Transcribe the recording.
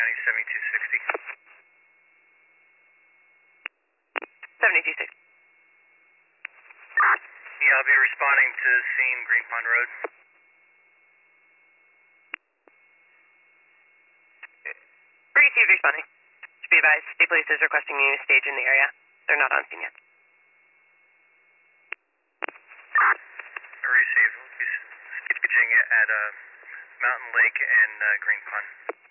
County 7260. 7260. Yeah, I'll be responding to scene Green Pond Road. Received, responding. To be advised, state police is requesting you stage in the area. They're not on scene yet. Received. Staging at Mountain Lake and Green Pond.